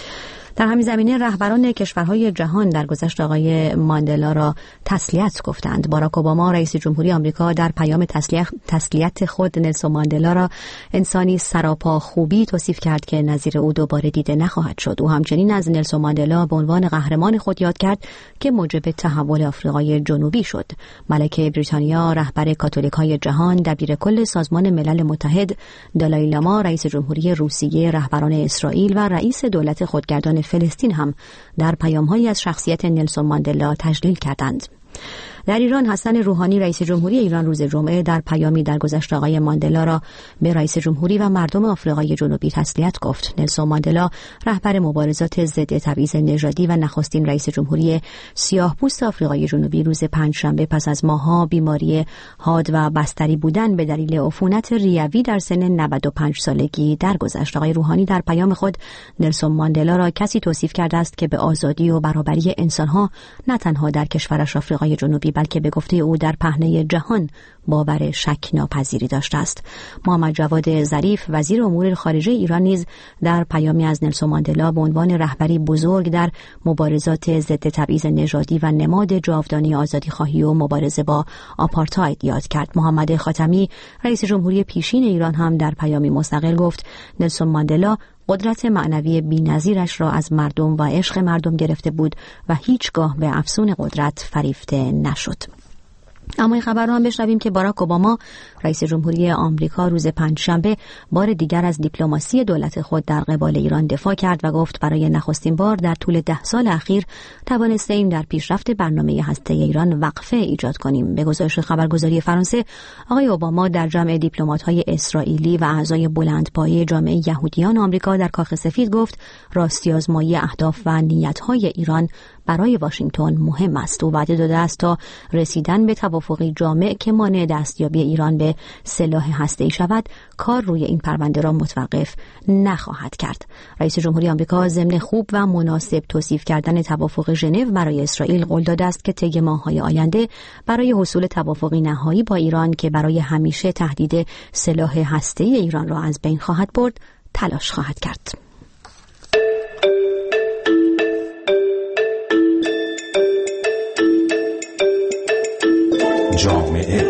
در همین زمینه رهبران کشورهای جهان درگذشت آقای ماندلا را تسلیت گفتند. باراک اوباما رئیس جمهوری آمریکا در پیام تسلیت, تسلیت خود نلسون ماندلا را انسانی سراپا خوبی توصیف کرد که نظیر او دوباره دیده نخواهد شد. او همچنین از نلسون ماندلا به عنوان قهرمان خود یاد کرد که موجب تحول آفریقای جنوبی شد. ملکه بریتانیا رهبر کاتولیک‌های جهان، دبیر کل سازمان ملل متحد، دالای لاما رئیس جمهوری روسیه، رهبران اسرائیل و رئیس دولت خودگردان فلسطین هم در پیام‌هایی از شخصیت نلسون ماندلا تجلیل کردند. در ایران حسن روحانی رئیس جمهوری ایران روز جمعه در پیامی درگذشت آقای ماندلا را به رئیس جمهوری و مردم آفریقای جنوبی تسلیت گفت. نلسون ماندلا رهبر مبارزات ضد تبعیض نژادی و نخستین رئیس جمهوری سیاه‌پوست آفریقای جنوبی روز پنجشنبه پس از ماه‌ها بیماری حاد و بستری بودن به دلیل عفونت ریوی در سن نود و پنج سالگی درگذشت. آقای روحانی در پیام خود نلسون ماندلا را کسی توصیف کرده است که به آزادی و برابری انسان‌ها نه تنها در کشورش آفریقای جنوبی بلکه به گفته او در پهنه جهان باور شک ناپذیری داشته است. محمد جواد ظریف وزیر امور خارجه ایران نیز در پیامی از نلسون ماندلا به عنوان رهبری بزرگ در مبارزات ضد تبعیض نژادی و نماد جاودانی آزادی‌خواهی و مبارزه با آپارتاید یاد کرد. محمد خاتمی رئیس جمهوری پیشین ایران هم در پیامی مستقل گفت نلسون ماندلا قدرت معنوی بی‌نظیرش را از مردم و عشق مردم گرفته بود و هیچگاه به افسون قدرت فریفته نشد. اما این خبر را هم بشنویم که باراک اوباما رئیس جمهوری آمریکا روز پنجشنبه بار دیگر از دیپلماسی دولت خود در قبال ایران دفاع کرد و گفت برای نخستین بار در طول ده سال اخیر توانسته‌ایم در پیشرفت برنامه هسته ایران وقفه ایجاد کنیم. به گزارش خبرگزاری فرانسه، آقای اوباما در جمع دیپلمات‌های اسرائیلی و اعضای بلندپایه جامعه یهودیان آمریکا در کاخ سفید گفت راستی‌آزمایی اهداف و نیت‌های ایران برای واشنگتن مهم است. او وعده داده است تا رسیدن به توافقی جامع که مانع دستیابی ایران به سلاح هسته‌ای شود، کار روی این پرونده را متوقف نخواهد کرد. رئیس جمهوری آمریکا ضمن خوب و مناسب توصیف کردن توافق ژنو برای اسرائیل قول داده است که طی ماه‌های آینده برای حصول توافقی نهایی با ایران که برای همیشه تهدید سلاح هسته‌ای ایران را از بین خواهد برد، تلاش خواهد کرد.
جامعه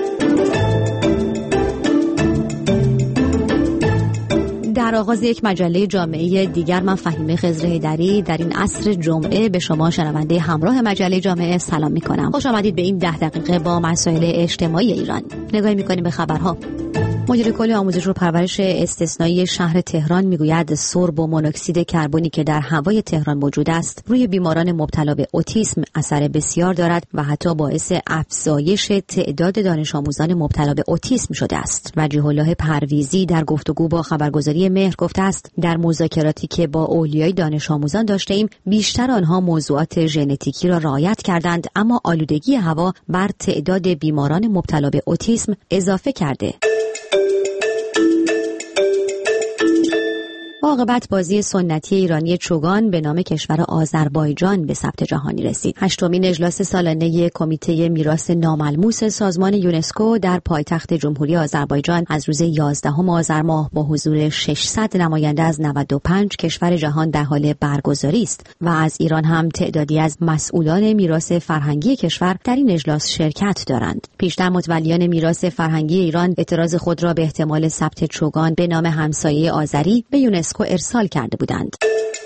در آغاز یک مجله جامعه دیگر، من فهیمه خضرهیدری در این عصر جمعه به شما شنونده همراه مجله جامعه سلام می کنم. خوش آمدید به این ده دقیقه با مسائل اجتماعی ایران. نگاهی می کنیم به خبرها. مدیر کل آموزش و پرورش استثنایی شهر تهران میگوید سرب و مونوکسید کربنی که در هوای تهران موجود است روی بیماران مبتلا به اوتیسم اثر بسیار دارد و حتی باعث افزایش تعداد دانش آموزان مبتلا به اوتیسم شده است. وجیه الله پرویزی در گفتگو با خبرگزاری مهر گفته است در مذاکراتی که با اولیای دانش آموزان داشته ایم بیشتر آنها موضوعات ژنتیکی را رعایت کردند، اما آلودگی هوا بر تعداد بیماران مبتلا به اوتیسم اضافه کرده. عاقبت بازی سنتی ایرانی چوگان به نام کشور آذربایجان به ثبت جهانی رسید. هشتمین اجلاس سالانه کمیته میراث ناملموس سازمان یونسکو در پایتخت جمهوری آذربایجان از روز یازدهم آذر ماه با حضور ششصد نماینده از نود و پنج کشور جهان در حال برگزاری است و از ایران هم تعدادی از مسئولان میراث فرهنگی کشور در این اجلاس شرکت دارند. پیشتر متولیان میراث فرهنگی ایران اعتراض خود را به احتمال ثبت چوگان به نام همسایه آذری به یونسکو ارسال کرده بودند.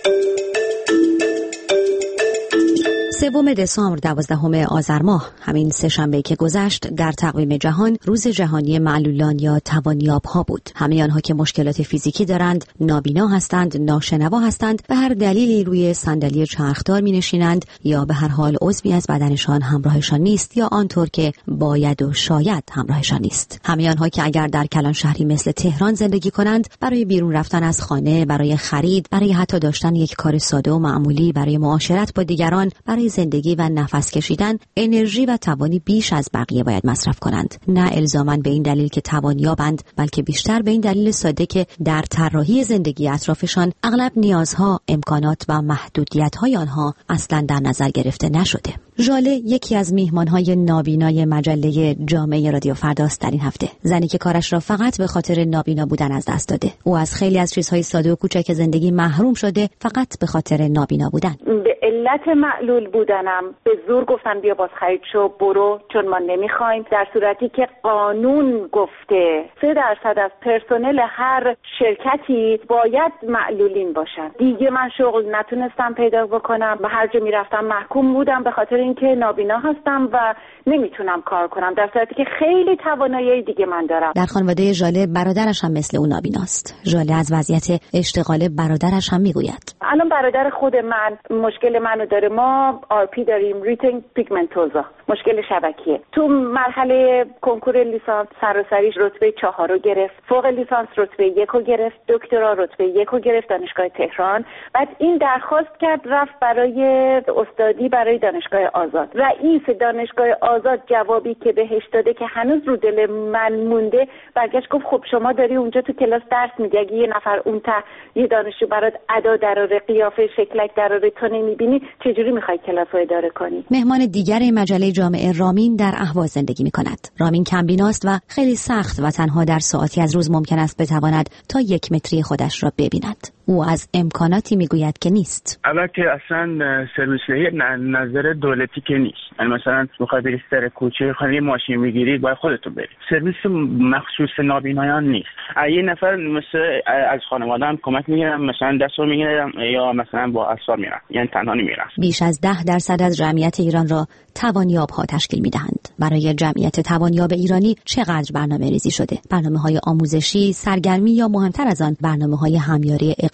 سوم دسامبر دوازدهم آذر ماه، همین سه شنبه که گذشت، در تقویم جهان روز جهانی معلولان یا توانیاب ها بود. همه آنها که مشکلات فیزیکی دارند، نابینا هستند، ناشنوا هستند، به هر دلیلی روی صندلی چرخدار می نشینند یا به هر حال عضوی از بدنشان همراهشان نیست یا آنطور که باید و شاید همراهشان نیست. همه آنها که اگر در کلان شهری مثل تهران زندگی کنند، برای بیرون رفتن از خانه، برای خرید، برای حتی داشتن یک کار ساده و معمولی، برای معاشرت با دیگران، برای زندگی و نفس کشیدن انرژی و توانی بیش از بقیه باید مصرف کنند. نه الزاماً به این دلیل که توانیابند، بلکه بیشتر به این دلیل ساده که در طراحی زندگی اطرافشان اغلب نیازها، امکانات و محدودیت‌های آنها اصلاً در نظر گرفته نشده. ژاله یکی از میهمانهای نابینای مجله جامعه رادیو فرداست در این هفته. زنی که کارش را فقط به خاطر نابینا بودن از دست داده. او از خیلی از چیزهای ساده و کوچک زندگی محروم شده فقط به خاطر نابینا بودن.
به علت معلول بودنم به زور گفتن بیا باز خرید شو برو، چون ما نمیخوایم، در صورتی که قانون گفته سه درصد از پرسنل هر شرکتی باید معلولین باشن. دیگه من شغل نتونستم پیدا بکنم و هر جا میرفتم محکوم بودم به خاطر اینکه نابینا هستم و نمیتونم کار کنم، در صورتی که خیلی توانایی دیگه من دارم.
در خانواده ژاله برادرش هم مثل اون نابیناست. ژاله از وضعیت اشتغال برادرش هم میگوید.
الان برادر خود من مشکل منو داره. ما آر پی داریم، ریتینگ پیگمنتوزا، مشکل شبکیه. تو مرحله کنکور لیسانس سراسریش رتبه چهار رو گرفت، فوق لیسانس رتبه یک رو گرفت، دکترا رتبه یک رو گرفت دانشگاه تهران. بعد این درخواست کرد رفت برای استادی برای دانشگاه آزاد. رئیس دانشگاه آزاد جوابی که بهش داده که هنوز رو دل من مونده، برگشت گفت خب شما داری اونجا تو کلاس درس میدی، اگه یه نفر اون ته یه دانشجو برات ادا دراره، قیافه شکلک دراره، تو نمیبینی، چجوری میخوای کلاس رو اداره کنی؟
مهمان دیگر مجله جامعه رامین در اهواز زندگی میکند. رامین کمبیناست و خیلی سخت و تنها در ساعتی از روز ممکن است بتواند تا یک متری خودش را ببیند. او از امکاناتی میگوید که نیست.
اول که اصلا سرویس دهی نظر دولتی که نیست. یعنی مثلا بخوای بری سر کوچه خونه ماشین میگیری باید خودتو بری. سرویس مخصوص نابینایان نیست. یه نفر مثل از خانواده‌ام کمک میگیرم، مثلا دستور میگیرم یا مثلا با اسباب میرم، یعنی تنها نمیرم.
بیش از ده درصد از جمعیت ایران را توانیاب ها تشکیل میدهند. برای جمعیت توانیاب ایرانی چقدر برنامه ریزی شده؟ برنامه‌های آموزشی، سرگرمی یا مهمتر از آن برنامه‌های همیاری اقتصادی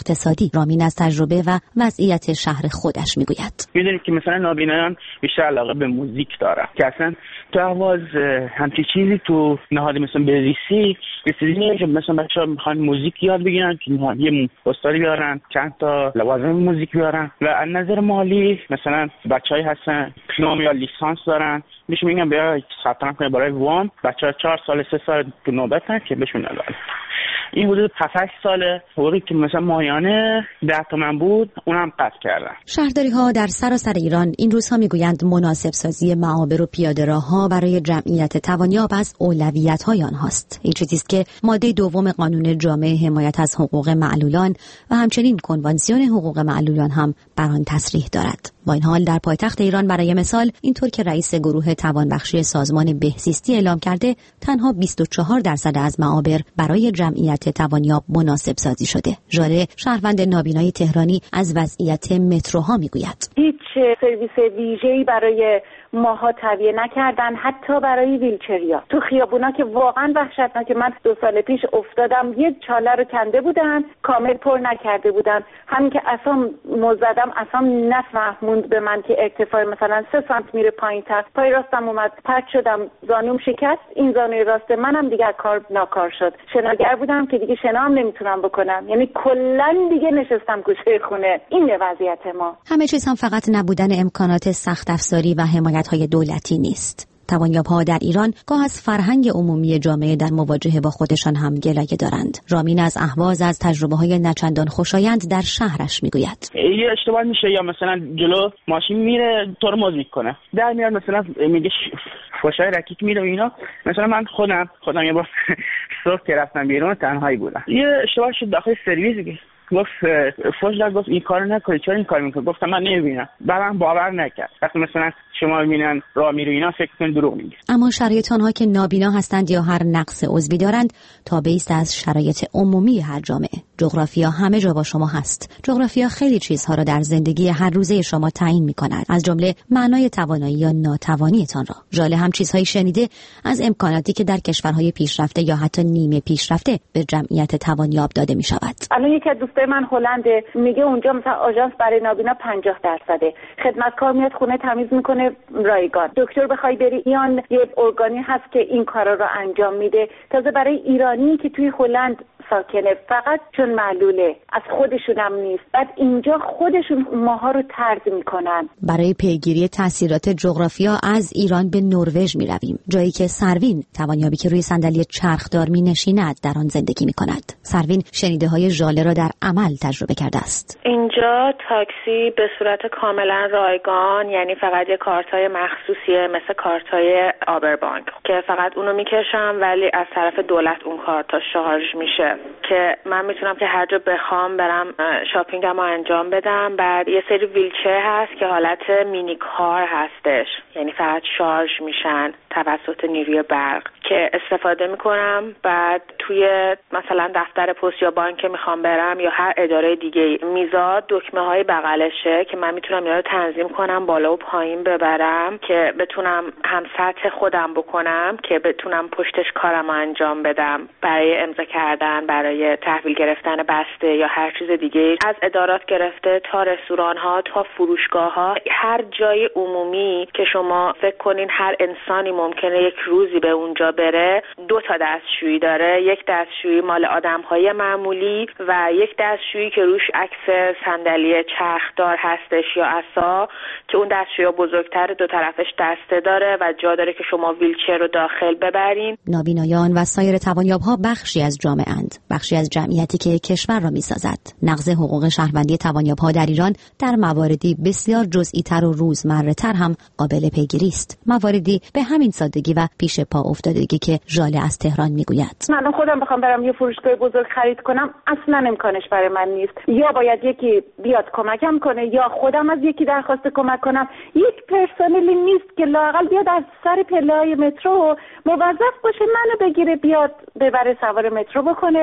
اقتصادی. رامین از تجربه و وضعیت شهر خودش میگوید.
میدونید که مثلا نابینایان بیشتر علاقه به موزیک دارن که اصلا تو آواز همچی چیزی تو نهاد مثلا بریسی رسیدی نیست که مثلا بچه‌ها میخوان موزیک یاد بگیرن که یه استادی بیارن، چند تا لوازم موزیک بیارن و از نظر مالی مثلا بچه‌ای هستن پیلوم یا لیسانس دارن میشه میگم بیا ثبت نام کنه برای وام، بچه‌ها چهار سال سه سال تو نوبتن که بهشون ندادن. این حدود پنج هشت ساله حقوقی که مثلا ماهیانه ده تومن بود اونم قطع کردن.
شهرداری ها در سراسر ایران این روزها میگویند مناسب سازی معابر و پیاده‌راه‌ها برای جمعیت توانیاب از اولویت‌های آنهاست. این چیزی است که ماده دوم قانون جامع حمایت از حقوق معلولان و همچنین کنوانسیون حقوق معلولان هم بر آن تصریح دارد. با این حال در پایتخت ایران برای مثال اینطور که رئیس گروه توانبخشی سازمان بهزیستی اعلام کرده تنها بیست و چهار درصد از معابر برای جمعیت توانیاب مناسب سازی شده. ژاله شهروند نابینای تهرانی از وضعیت متروها میگوید.
هیچ سرویس ویژه‌ای برای ماها تهیه نکردن، حتی برای ویلچریا. تو خیابونا که واقعا وحشتناکه، من دو سال پیش افتادم یه چاله رو کنده بودن، کامل پر نکرده بودن، همین که اصلا مزدم اصلا نفهموند به من که ارتفاع مثلا سه سانتی میره پایین‌تر. پای راستم اومد پرت شدم، زانوم شکست، این زانوی راست منم دیگه کار ناکار شد. شناگر بودم که دیگه شنا هم نمیتونم بکنم، یعنی کلا دیگه نشستم گوشه خونه. این وضعیت ما.
همه چیز هم فقط نبودن امکانات سخت افزاری و حمایت‌های دولتی نیست. توانیاب‌ها در ایران گاه از فرهنگ عمومی جامعه در مواجهه با خودشان هم گلایه دارند. رامین از اهواز از تجربه‌های نچندان خوشایند در شهرش میگوید.
یه اشتباه میشه یا مثلا جلو ماشین میره ترمز میکنه، در میاد مثلا میگه فوشای رکیک میره و اینا. مثلا من خودم خودم یه بار صبح که رفتم بیرون تنهایی بودم، یه اشتباه شد داخل سرویس، گفت فوش داد، گفت این کارو نکنی، چرا این کارو میکنی؟ گفتم من نمیبینم. بعدم باور نکرد. وقتی مثلا شما میبینن راه میرو اینا فکر کنن دروغ میگه.
اما شرایط آنها که نابینا هستند یا هر نقص عضوی دارند تابعی است از شرایط عمومی هر جامعه. جغرافیا همه جا با شما هست. جغرافیا خیلی چیزها را در زندگی هر روزه شما تعیین میکند، از جمله معنای توانایی یا ناتوانیتان را. ژاله هم چیزهایی شنیده از امکاناتی که در کشورهای پیشرفته یا حتی نیمه پیشرفته به جمعیت توانیاب داده میشود.
الان یکی از دوستای من هلنده، میگه اونجا مثلا آژانس برای نابینا پنجاه درصده، خدمتکار میاد خونه تمیز میکنه رایگان، دکتر بخوای بری ایان یه ارگانی هست که این کارا رو انجام میده. تازه برای ایرانی که توی هلند ساکنه فقط چون معلوله از خودشون هم نیست، بعد اینجا خودشون ماها رو طرد میکنن.
برای پیگیری تاثیرات جغرافیا از ایران به نروژ میرویم، جایی که سروین توانیابی که روی صندلی چرخدار مینشیند در آن زندگی میکند. سروین شنیده های ژاله را در عمل تجربه کرده است.
اینجا تاکسی به صورت کاملا رایگان، یعنی فقط یه کارتای مخصوصیه مثل کارتای آبربانک که فقط اونو میکشم، ولی از طرف دولت اون کارتا شارژ میشه که من میتونم که هر جا بخوام برم شاپینگمو انجام بدم. بعد یه سری ویلچر هست که حالت مینی کار هستش، یعنی فقط شارژ میشن توسط نیروی برق که استفاده میکنم. بعد توی مثلا دفتر پست یا بانک میخوام برم یا هر اداره دیگه، میزاد دکمه های بغلشه که من میتونم اینا رو تنظیم کنم بالا و پایین ببرم که بتونم هم سطح خودم بکنم که بتونم پشتش کارم انجام بدم، برای امضا کردن، برای تحویل گرفتن بسته یا هر چیز دیگه. از ادارات گرفته تا رستوران ها تا فروشگاه ها، هر جای عمومی که شما فکر کنین هر انسانی ممکنه یک روزی به اونجا بره، دو تا دستشویی داره. یک دستشویی مال آدم‌های معمولی و یک دستشویی که روش عکس صندلی چرخدار هستش یا عصا، که اون دستشویی بزرگتر، دو طرفش دسته داره و جا داره که شما ویلچر رو داخل ببرین.
نابینایان و سایر توانیاب‌ها بخشی از جامعه اند، بخشی از جمعیتی که کشور را می‌سازد. نقض حقوق شهروندی توانیاب‌ها در ایران در مواردی بسیار جزئی‌تر و روزمره‌تر هم قابل پیگیری است. مواردی به همین سادگی و پیش پا افتادگی که ژاله از تهران میگوید.
من خودم بخوام برم یه فروشگاه بزرگ خرید کنم اصلا امکانش برای من نیست. یا باید یکی بیاد کمکم کنه یا خودم از یکی درخواست کمک کنم. یک پرسنلی نیست که لااقل بیاد از سر پله‌های مترو موظف باشه منو بگیره بیاد ببره سوار مترو بکنه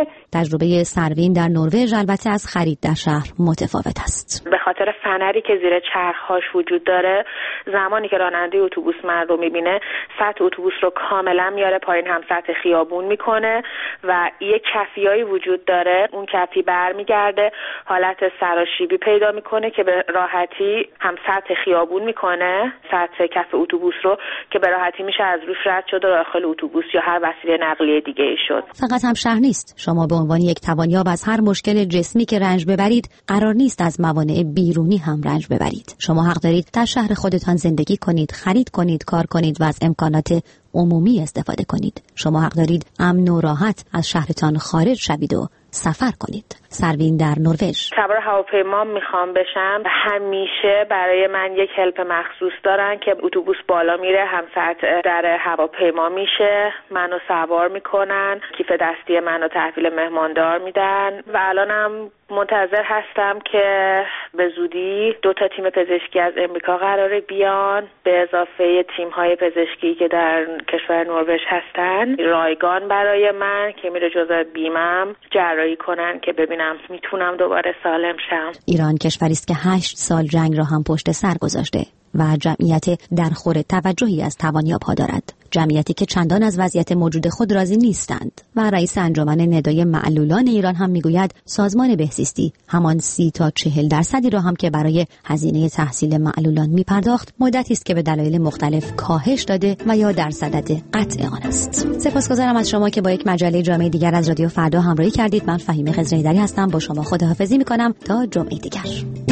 میشه.
تجربه سروین در نروژ البته از خرید در شهر متفاوت است.
به خاطر فنری که زیر چرخهاش وجود داره، زمانی که راننده اتوبوس من رو میبینه سطح اتوبوس رو کاملا میاره پایین، هم سطح خیابون میکنه و یه کفیایی وجود داره، اون کفی برمیگرده حالت سراشیبی پیدا میکنه که به راحتی هم سطح خیابون میکنه، سطح کف اتوبوس رو، که به راحتی میشه از روش رد شد و داخل اتوبوس یا هر وسیله نقلیه دیگه ای شد.
فقط هم شهر نیست. شما به عنوان یک توانیاب از هر مشکل جسمی که رنج ببرید، قرار نیست از موانع بیرونی هم رنج ببرید. شما حق دارید در شهر خودتان زندگی کنید، خرید کنید، کار کنید و از امکانات عمومی استفاده کنید. شما حق دارید امن و راحت از شهرتان خارج شوید و سفر کنید. سروین در نروژ.
سوار هواپیما میخوام بشم، همیشه برای من یک هلپ مخصوص دارن که اتوبوس بالا میره، هم سطح در هواپیما میشه، منو سوار میکنن، کیف دستی منو تحویل مهماندار میدن و الانم منتظر هستم که به زودی دو تا تیم پزشکی از امریکا قراره بیان، به اضافه تیم‌های پزشکی که در کشور نروژ هستن، رایگان برای من که میره جزء بیمم جراحی کنن که ببینم میتونم دوباره سالم شم.
ایران کشوری است که هشت سال جنگ را هم پشت سر گذاشته و جمعیت درخور توجهی از توانیاب‌ها دارد. جمعیتی که چندان از وضعیت موجود خود راضی نیستند و رئیس انجمن ندای معلولان ایران هم میگوید سازمان بهزیستی همان سی تا چهل درصدی را هم که برای هزینه تحصیل معلولان میپرداخت مدتی است که به دلایل مختلف کاهش داده و یا در صدد قطع آن است. سپاسگزارم از شما که با یک مجله جامعه دیگر از رادیو فردا همراهی کردید. من فهیمه خضرایی‌دری هستم. با شما خداحافظی میکنم تا جمعه دیگر.